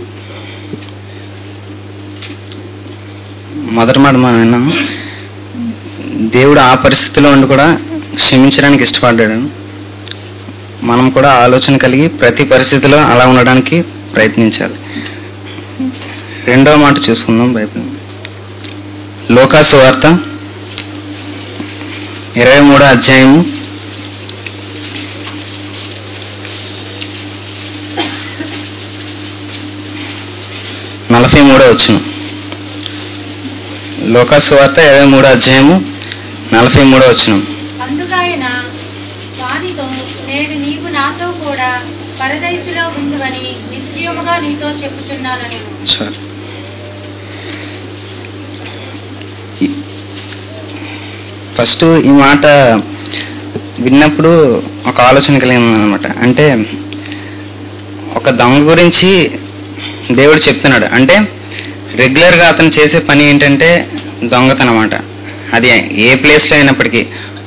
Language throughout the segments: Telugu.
మొదటి మాట మనం విన్నాం, దేవుడు ఆ పరిస్థితిలో ఉండి కూడా క్షమించడానికి ఇష్టపడ్డాడు. మనం కూడా ఆలోచన కలిగి ప్రతి పరిస్థితిలో అలా ఉండడానికి ప్రయత్నించాలి. రెండవ మాట చూసుకుందాం. బైబిల్ లూకా సువార్త 23వ అధ్యాయము 43వ వచనం. లూకా సువార్త 23వ అధ్యాయము 43వ వచనం. అందుకైన వానితో, నేడు నీవు నాతో కూడా పరదైసులో ఉండువని నిశ్చయముగా నీతో చెప్పుచున్నాను. ఫస్ట్ ఈ మాట విన్నప్పుడు ఒక ఆలోచన కలిగింది అనమాట. అంటే ఒక దొంగ గురించి దేవుడు చెప్తున్నాడు. అంటే రెగ్యులర్గా అతను చేసే పని ఏంటంటే దొంగతనమాట. అది ఏ ప్లేస్లో అయినప్పటికీ.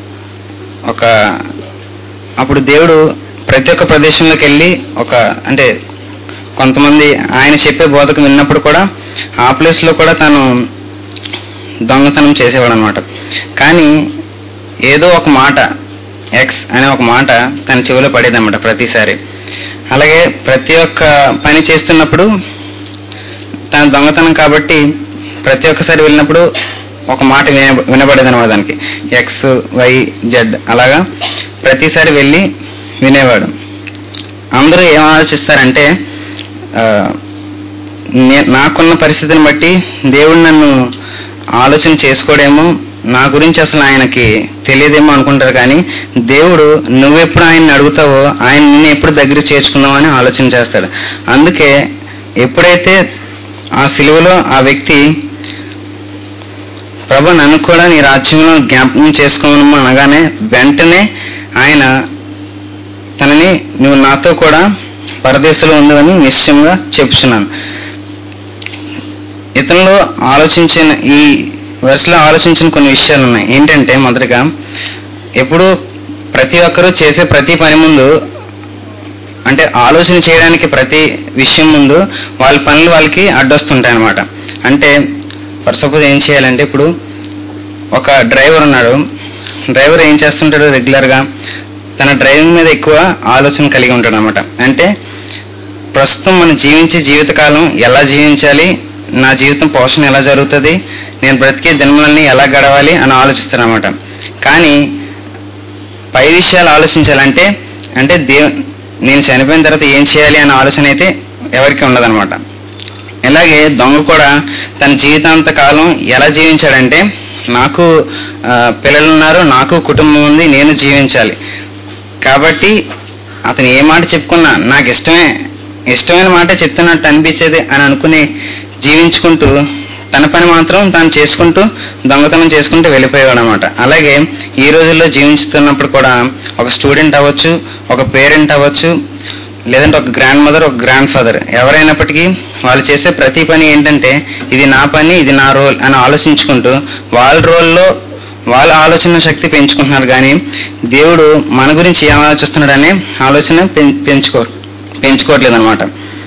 అప్పుడు దేవుడు ప్రతి ఒక్క ప్రదేశంలోకి వెళ్ళి అంటే కొంతమంది ఆయన చెప్పే బోధకు విన్నప్పుడు కూడా ఆ ప్లేస్లో కూడా తను దొంగతనం చేసేవాడు అనమాట. కానీ ఏదో ఒక మాట, ఎక్స్ అనే ఒక మాట తన చెవిలో పడేదన్నమాట ప్రతిసారి. అలాగే ప్రతి ఒక్క పని చేస్తున్నప్పుడు తన దొంగతనం కాబట్టి ప్రతి ఒక్కసారి వెళ్ళినప్పుడు ఒక మాట వినబడేది అనమాట దానికి. ఎక్స్, వై, జెడ్ అలాగా ప్రతిసారి వెళ్ళి వినేవాడు. అందరూ ఏం ఆలోచిస్తారంటే, నాకున్న పరిస్థితిని బట్టి దేవుడు నన్ను ఆలోచన చేసుకోడేమో, నా గురించి అసలు ఆయనకి తెలియదేమో అనుకుంటారు. కానీ దేవుడు నువ్వెప్పుడు ఆయన్ని అడుగుతావో ఆయన నిన్ను ఎప్పుడు దగ్గర చేర్చుకున్నావో అని ఆలోచన చేస్తాడు. అందుకే ఎప్పుడైతే ఆ సిలువలో ఆ వ్యక్తి ప్రభు నన్ను కూడా నీ రాజ్యంలో జ్ఞాపకం చేసుకోమని అనగానే వెంటనే ఆయన తనని నువ్వు నాతో కూడా పరదేశంలో ఉండవని నిశ్చయంగా చెప్పుచున్నాను. ఇతనిలో ఆలోచించిన ఈ వరుసలో ఆలోచించిన కొన్ని విషయాలు ఉన్నాయి. ఏంటంటే మొదటగా ఎప్పుడు ప్రతి ఒక్కరూ చేసే ప్రతి పని ముందు, అంటే ఆలోచన చేయడానికి ప్రతి విషయం ముందు వాళ్ళ పనులు వాళ్ళకి అడ్డొస్తుంటాయి అన్నమాట. అంటే ఫర్ సపోజ్ ఏం చేయాలంటే, ఇప్పుడు ఒక డ్రైవర్ ఉన్నాడు. డ్రైవర్ ఏం చేస్తుంటాడు, రెగ్యులర్గా తన డ్రైవింగ్ మీద ఎక్కువ ఆలోచన కలిగి ఉంటాడు అనమాట. అంటే ప్రస్తుతం మనం జీవించే జీవితకాలం ఎలా జీవించాలి, నా జీవితం పోషణ ఎలా జరుగుతుంది, నేను బ్రతికే జన్మలని ఎలా గడవాలి అని ఆలోచిస్తాను అనమాట. కానీ పై విషయాలు ఆలోచించాలంటే నేను చనిపోయిన తర్వాత ఏం చేయాలి అనే ఆలోచన అయితే ఎవరికి ఉండదన్నమాట. ఇలాగే దొంగ కూడా తన జీవితాంత కాలం ఎలా జీవించాడంటే, నాకు పిల్లలు ఉన్నారు, నాకు కుటుంబం ఉంది, నేను జీవించాలి కాబట్టి అతను ఏ మాట చెప్పుకున్నా నాకు ఇష్టమైన మాట చెప్తున్నట్టు అనిపించేది అని అనుకుని జీవించుకుంటూ తన పని మాత్రం తాను చేసుకుంటూ దొంగతనం చేసుకుంటూ వెళ్ళిపోయాడు అనమాట. అలాగే ఈ రోజుల్లో జీవించుతున్నప్పుడు కూడా ఒక స్టూడెంట్ అవ్వచ్చు, ఒక పేరెంట్ అవ్వచ్చు, లేదంటే ఒక గ్రాండ్ మదర్, ఒక గ్రాండ్ ఫాదర్, ఎవరైనప్పటికీ వాళ్ళు చేసే ప్రతి పని ఏంటంటే ఇది నా పని, ఇది నా రోల్ అని ఆలోచించుకుంటూ వాళ్ళ రోల్లో వాళ్ళ ఆలోచన శక్తి పెంచుకుంటున్నారు. కానీ దేవుడు మన గురించి ఏం ఆలోచిస్తున్నాడనే ఆలోచన పెంచుకోవట్లేదు అనమాట.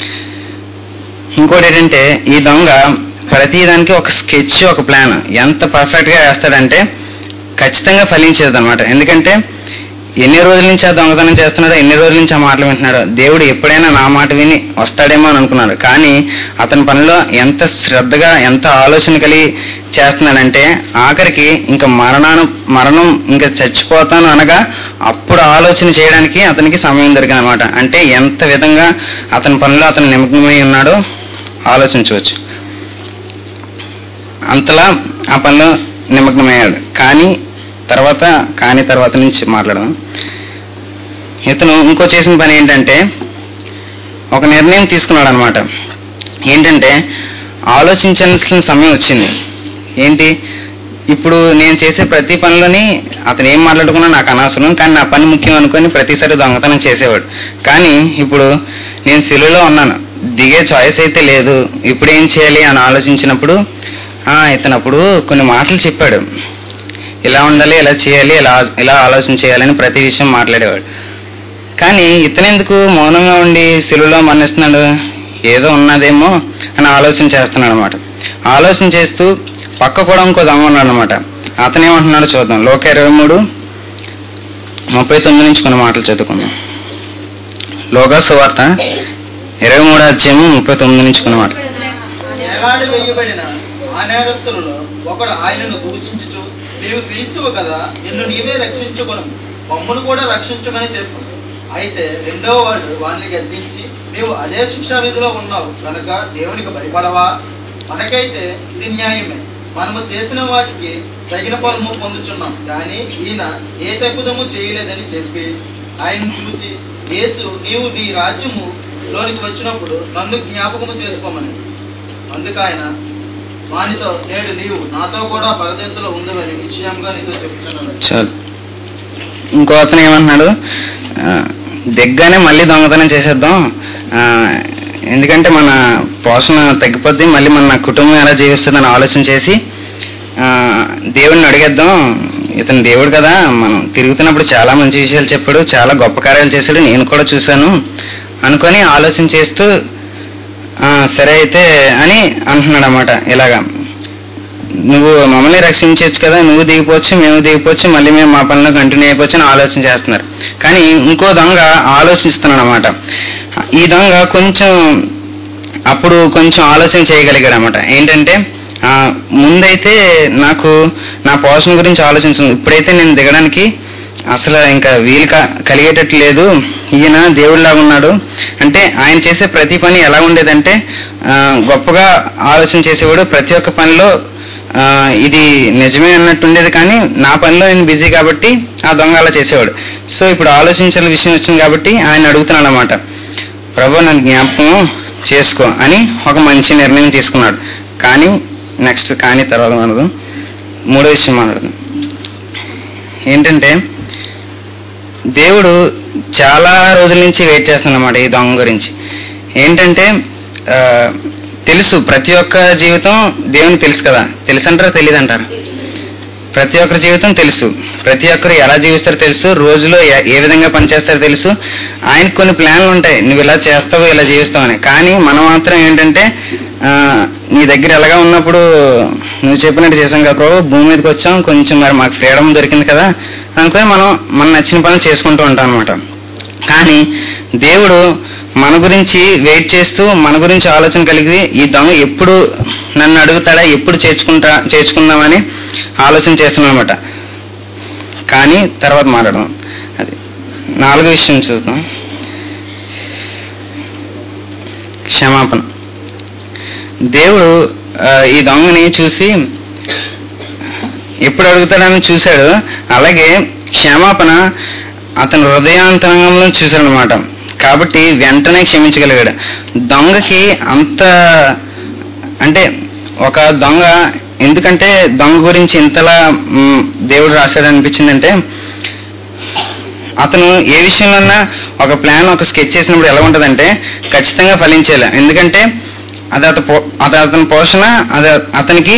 ఇంకోటి ఏంటంటే, ఈ దొంగ ప్రతిదానికి ఒక స్కెచ్, ఒక ప్లాన్ ఎంత పర్ఫెక్ట్గా వేస్తాడంటే ఖచ్చితంగా ఫలించేది అనమాట. ఎందుకంటే ఎన్ని రోజుల నుంచి ఆ దొంగతనం చేస్తున్నాడో, ఎన్ని రోజుల నుంచి ఆ మాటలు వింటున్నాడో, దేవుడు ఎప్పుడైనా నా మాట విని వస్తాడేమో అని అనుకున్నాడు. కానీ అతని పనిలో ఎంత శ్రద్ధగా, ఎంత ఆలోచన కలిగి చేస్తున్నాడంటే ఆఖరికి ఇంకా మరణం ఇంకా చచ్చిపోతాను అనగా అప్పుడు ఆలోచన చేయడానికి అతనికి సమయం దొరికింది అనమాట. అంటే ఎంత విధంగా అతని పనిలో అతను నిమగ్నమై ఉన్నాడో ఆలోచించవచ్చు. అంతలా ఆ పనిలో నిమగ్నమయ్యాడు. కానీ తర్వాత నుంచి మాట్లాడదాం. ఇతను ఇంకో చేసిన పని ఏంటంటే ఒక నిర్ణయం తీసుకున్నాడు అనమాట. ఏంటంటే ఆలోచించాల్సిన సమయం వచ్చింది. ఏంటి, ఇప్పుడు నేను చేసే ప్రతి పనిలోని అతను ఏం మాట్లాడుకున్నా నాకు అనవసరం, కానీ నా పని ముఖ్యం అనుకొని ప్రతిసారి దొంగతనం చేసేవాడు. కానీ ఇప్పుడు నేను సిలువలో ఉన్నాను, దిగే చాయిస్ అయితే లేదు, ఇప్పుడు ఏం చేయాలి అని ఆలోచించినప్పుడు ఇతను అప్పుడు కొన్ని మాటలు చెప్పాడు. ఇలా ఉండాలి, ఇలా చేయాలి, ఇలా ఆలోచన చేయాలని ప్రతి విషయం మాట్లాడేవాడు. కానీ ఇతనెందుకు మౌనంగా ఉండి సిలువలో మరణిస్తున్నాడు? ఏదో ఉన్నదేమో అని ఆలోచన చేస్తున్నాడు అనమాట. ఆలోచన చేస్తూ పక్క కూడా ఇంకో దొంగ ఉన్నాడు అనమాట. అతనేమంటున్నాడో చూద్దాం. లోక 23:39 నుంచి కొన్ని మాటలు చదువుకుందాం. లోకా సువార్త 23:39 నుంచి కొన్ని మాటలు. ఏలాడి వేయబడిన ఆ నేరస్తులలో ఒకడు ఆయనను దూషించుచు, నీవు క్రీస్తువు కదా, నిన్ను నీవే రక్షించుకొను, మమ్మును కూడా రక్షించుమని చెప్పు. అయితే రెండవ వాడు వారిని గద్దించి, నీవు అదే శిక్షా విధిలో ఉన్నావు కనుక దేవునికి భయపడవా? మనకైతే ఇది న్యాయమే, మనము చేసిన వాటికి తగిన ఫలము పొందుచున్నాం. కానీ ఈయన ఏ తప్పుదము చేయలేదని చెప్పి ఆయన చూచి, యేసు, నీవు నీ రాజ్యము లోనికి వచ్చినప్పుడు నన్ను జ్ఞాపకము చేసుకోమని. అందుకు ఆయన వానితో, నేడు నీవు నాతో కూడా పరదేశంలో ఉందని నిశ్చయంగా నీతో చెప్తున్నాను. చాలు. ఇంకో అతను ఏమంటున్నాడు, దిగ్గానే మళ్ళీ దొంగతనం చేసేద్దాం, ఎందుకంటే మన పోషణ తగ్గిపోద్ది, మళ్ళీ మన కుటుంబం ఎలా జీవిస్తుందని ఆలోచన చేసి దేవుడిని అడిగేద్దాం, ఇతను దేవుడు కదా, మనం తిరుగుతున్నప్పుడు చాలా మంచి విషయాలు చెప్పాడు, చాలా గొప్ప కార్యాలు చేశాడు, నేను కూడా చూశాను అనుకొని ఆలోచన చేస్తూ సరే అయితే అని అంటున్నాడు అన్నమాట. ఇలాగా నువ్వు మమ్మల్ని రక్షించవచ్చు కదా, నువ్వు దిగిపోవచ్చు, మేము దిగిపోవచ్చు, మళ్ళీ మేము మా పనిలో కంటిన్యూ అయిపోవచ్చు అని ఆలోచన చేస్తున్నారు. కానీ ఇంకో దొంగ ఆలోచిస్తున్నాడు అన్నమాట. ఈ దొంగ అప్పుడు కొంచెం ఆలోచన చేయగలిగాడు అన్నమాట. ఏంటంటే ముందైతే నాకు నా పోషణ గురించి ఆలోచించాను, ఇప్పుడైతే నేను దిగడానికి అసలు ఇంకా వీలు కలిగేటట్టు లేదు, ఈయన దేవుడిలాగా ఉన్నాడు. అంటే ఆయన చేసే ప్రతి పని ఎలా ఉండేదంటే గొప్పగా ఆలోచన చేసేవాడు, ప్రతి ఒక్క పనిలో ఇది నిజమే అన్నట్టు ఉండేది. కానీ నా పనిలో నేను బిజీ కాబట్టి ఆ దొంగ అలా చేసేవాడు. సో ఇప్పుడు ఆలోచించాల విషయం వచ్చింది కాబట్టి ఆయన అడుగుతున్నాడు అన్నమాట, ప్రభు నన్ను జ్ఞాపకం చేసుకో అని ఒక మంచి నిర్ణయం తీసుకున్నాడు. కానీ తర్వాత మనకు మూడో విషయం మాట్లాడదు. ఏంటంటే దేవుడు చాలా రోజుల నుంచి వెయిట్ చేస్తున్నాడు అన్నమాట ఈ దొంగ గురించి. ఏంటంటే తెలుసు, ప్రతి ఒక్క జీవితం దేవునికి తెలుసు కదా, తెలుసు అంటారా తెలియదు అంటారా? ప్రతి ఒక్కరి జీవితం తెలుసు, ప్రతి ఒక్కరు ఎలా జీవిస్తారో తెలుసు, రోజులో ఏ విధంగా పనిచేస్తారో తెలుసు. ఆయనకు కొన్ని ప్లాన్లు ఉంటాయి, నువ్వు ఇలా చేస్తావు ఇలా జీవిస్తావు అని. కానీ మనం మాత్రం ఏంటంటే నీ దగ్గర ఎలాగా ఉన్నప్పుడు నువ్వు చెప్పినట్టు చేసాం కదా ప్రభు, భూమి మీదకి వచ్చాం, కొంచెం మరి మాకు ఫ్రీడమ్ దొరికింది కదా అనుకుని మన నచ్చిన పనులు చేసుకుంటూ ఉంటాం అనమాట. కానీ దేవుడు మన గురించి వెయిట్ చేస్తూ మన గురించి ఆలోచన కలిగి ఈ దొంగ ఎప్పుడు నన్ను అడుగుతాడా, ఎప్పుడు చేర్చుకుందామని ఆలోచన చేస్తున్నాం అనమాట. కానీ తర్వాత మాట్లాడదాం. అది 4వ విషయం చూద్దాం, క్షమాపణ. దేవుడు ఈ దొంగని చూసి ఎప్పుడు అడుగుతాడని చూశాడు, అలాగే క్షమాపణ అతని హృదయాంతరంగంలో చూశాడనమాట. కాబట్టి వెంటనే క్షమించగలిగాడు. దొంగకి అంత అంటే ఒక దొంగ, ఎందుకంటే దొంగ గురించి ఇంతలా దేవుడు రాశాడు అనిపించిందంటే, అతను ఏ విషయంలోన్నా ఒక ప్లాన్, ఒక స్కెచ్ చేసినప్పుడు ఎలా ఉంటుందంటే ఖచ్చితంగా ఫలించేలా. ఎందుకంటే అది అతని పోషణ, అది అతనికి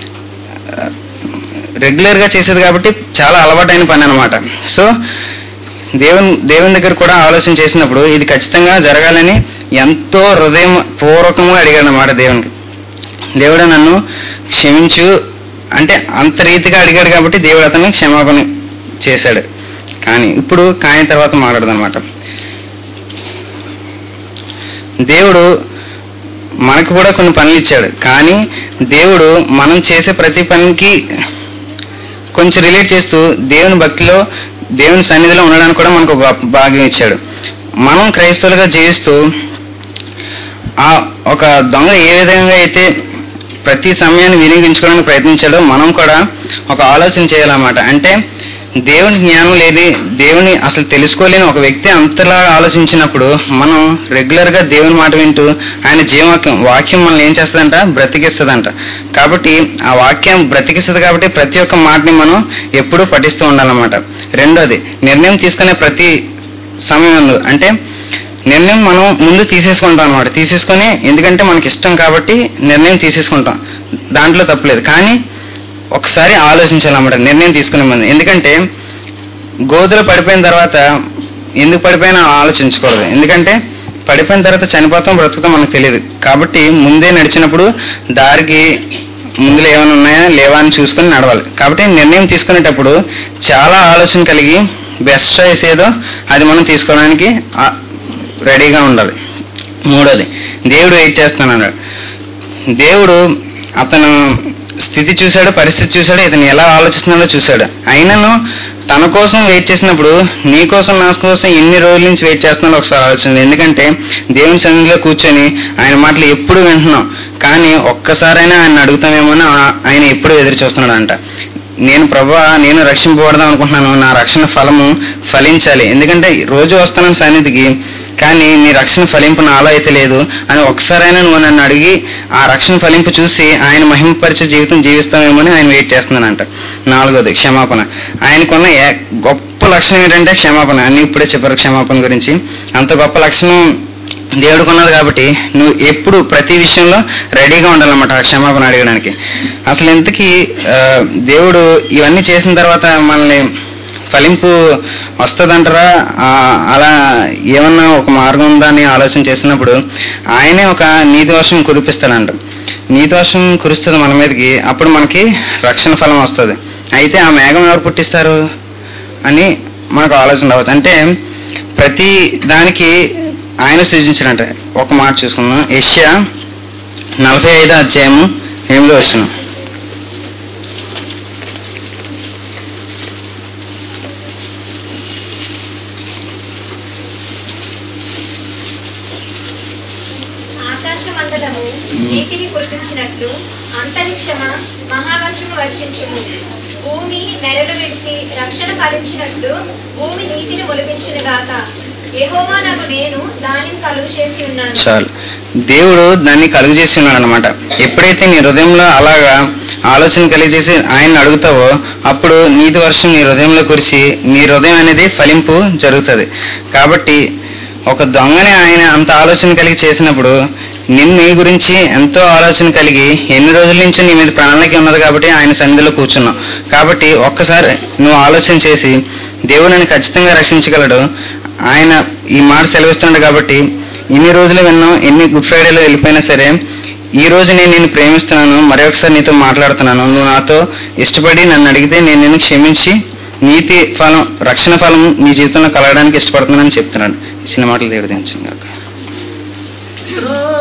రెగ్యులర్గా చేసేది కాబట్టి చాలా అలవాటైన పని అనమాట. సో దేవుని దగ్గర కూడా ఆలోచన చేసినప్పుడు ఇది ఖచ్చితంగా జరగాలని ఎంతో హృదయపూర్వకంగా అడిగాడు అన్నమాట దేవునికి. దేవుడు నన్ను క్షమించు అంటే అంత రీతిగా అడిగాడు కాబట్టి దేవుడు అతన్ని క్షమాపణ చేశాడు. ఇప్పుడు తర్వాత మాట్లాడదన్నమాట. దేవుడు మనకు కూడా కొన్ని పనులు ఇచ్చాడు, కానీ దేవుడు మనం చేసే ప్రతి పనికి కొంచెం రిలేట్ చేస్తూ దేవుని భక్తిలో, దేవుని సన్నిధిలో ఉండడానికి కూడా మనకు ఒక భాగ్యం ఇచ్చాడు. మనం క్రైస్తవులుగా జీవిస్తూ ఒక దొంగ ఏ విధంగా అయితే ప్రతి సమయాన్ని వినియోగించుకోవడానికి ప్రయత్నించాడో మనం కూడా ఒక ఆలోచన చేయాలన్నమాట. అంటే దేవుని జ్ఞానం లేని, దేవుని అసలు తెలుసుకోలేని ఒక వ్యక్తి అంతలా ఆలోచించినప్పుడు మనం రెగ్యులర్గా దేవుని మాట వింటూ ఆయన వాక్యం మనల్ని ఏం చేస్తుందంట, బ్రతికిస్తుందంట. కాబట్టి ఆ వాక్యం బ్రతికిస్తుంది కాబట్టి ప్రతి ఒక్క మాటని మనం ఎప్పుడూ పఠిస్తూ ఉండాలన్నమాట. రెండోది, నిర్ణయం తీసుకునే ప్రతి సమయంలో అంటే నిర్ణయం మనం ముందు తీసేసుకుంటాం అనమాట. తీసుకొని ఎందుకంటే మనకి ఇష్టం కాబట్టి నిర్ణయం తీసేసుకుంటాం, దాంట్లో తప్పలేదు. కానీ ఒకసారి ఆలోచించాలన్నమాట నిర్ణయం తీసుకునే ముందు. ఎందుకంటే గోధులు పడిపోయిన తర్వాత ఎందుకు పడిపోయినా ఆలోచించకూడదు. ఎందుకంటే పడిపోయిన తర్వాత చనిపోతాం బ్రతుకుతాం మనకు తెలియదు. కాబట్టి ముందే నడిచినప్పుడు దారికి ముందులో ఏమైనా ఉన్నాయా లేవా అని చూసుకొని నడవాలి. కాబట్టి నిర్ణయం తీసుకునేటప్పుడు చాలా ఆలోచన కలిగి బెస్ట్ చాయిస్ ఏదో అది మనం తీసుకోవడానికి రెడీగా ఉండాలి. మూడోది, దేవుడు వెయిట్ చేస్తున్నాడు. దేవుడు అతను స్థితి చూశాడు, పరిస్థితి చూశాడు, ఇతను ఎలా ఆలోచిస్తున్నాడో చూశాడు. అయినను తన కోసం వెయిట్ చేసినప్పుడు నీ కోసం నా కోసం ఎన్ని రోజుల నుంచి వెయిట్ చేస్తున్నాడో ఒకసారి ఆలోచించండి. ఎందుకంటే దేవుని సన్నిధిలో కూర్చొని ఆయన మాటలు ఎప్పుడు వింటున్నాం, కానీ ఒక్కసారైనా ఆయన అడుగుతామేమో ఆయన ఎప్పుడు ఎదురు చూస్తున్నాడంట. నేను ప్రభువా నేను రక్షింపబడదాం అనుకుంటున్నాను, నా రక్షణ ఫలము ఫలించాలి. ఎందుకంటే రోజు వస్తున్నాను సన్నిధికి, కానీ నీ రక్షణ ఫలింపు నాలో అయితే లేదు అని ఒక్కసారైనా నువ్వు నన్ను అడిగి ఆ రక్షణ ఫలింపు చూసి ఆయన మహిమపరిచే జీవితం జీవిస్తామేమని ఆయన వెయిట్ చేస్తున్నానంట. నాలుగోది, క్షమాపణ. ఆయనకున్న గొప్ప లక్షణం ఏంటంటే క్షమాపణ. అన్ని ఇప్పుడే చెప్పారు క్షమాపణ గురించి. అంత గొప్ప లక్షణం దేవుడికి ఉన్నది కాబట్టి నువ్వు ఎప్పుడు ప్రతి విషయంలో రెడీగా ఉండాలన్నమాట ఆ క్షమాపణ అడగడానికి. అసలు ఇంతకీ దేవుడు ఇవన్నీ చేసిన తర్వాత మనల్ని ఫలింపు వస్తుందంటారా, అలా ఏమన్నా ఒక మార్గం ఉందా అని ఆలోచన చేసినప్పుడు ఆయనే ఒక నీతి వర్షం కురిపిస్తాడంట. నీతి వర్షం కురుస్తుంది మన మీదకి, అప్పుడు మనకి రక్షణ ఫలం వస్తుంది. అయితే ఆ మేఘం ఎవరు పుట్టిస్తారు అని మనకు ఆలోచన రావచ్చు. అంటే ప్రతి దానికి ఆయన సృజించాడంట. ఒక మాట చూసుకున్నాం, యెషయా 45వ అధ్యాయము 8వ వచనం. ఆకాశమండలము నీటిని కురిపించినట్లు అంతరిక్షమ మహావర్షము వర్షించును. భూమి నెరలు విడిచి రక్షణ ఫలించినట్లు భూమి నీతిని మొలిపించును గాక. యెహోవా నాకు నేను దానిని కలుగు చేసి ఉన్నాను. చాలు, దేవుడు దాన్ని కలుగు చేసి ఉన్నాడు అనమాట. ఎప్పుడైతే నీ హృదయంలో అలాగా ఆలోచన కలిగజేసి ఆయన అడుగుతావో అప్పుడు నీతి వర్షం నీ హృదయంలో కురిసి నీ హృదయం అనేది ఫలింపు జరుగుతుంది. కాబట్టి ఒక దొంగని ఆయన అంత ఆలోచన కలిగి చేసినప్పుడు నీ గురించి ఎంతో ఆలోచన కలిగి ఎన్ని రోజుల నుంచి నీ మీద ప్రణాళిక ఉన్నది కాబట్టి ఆయన సన్నిధిలో కూర్చున్నావు. కాబట్టి ఒక్కసారి నువ్వు ఆలోచన చేసి దేవుడిని ఖచ్చితంగా రక్షించగలడు. ఆయన ఈ మాట సెలవిస్తున్నాడు కాబట్టి ఇన్ని రోజులు విన్నాం, ఎన్ని గుడ్ ఫ్రైడేలో వెళ్ళిపోయినా సరే ఈ రోజు నేను నిన్ను ప్రేమిస్తున్నాను, మరొకసారి నీతో మాట్లాడుతున్నాను, నువ్వు నాతో ఇష్టపడి నన్ను అడిగితే నేను నిన్ను క్షమించి నీతి ఫలం రక్షణ ఫలం నీ జీవితంలో కలగడానికి ఇష్టపడుతున్నానని చెప్తున్నాను. చిన్న మాటలు దేవుడు దించాను.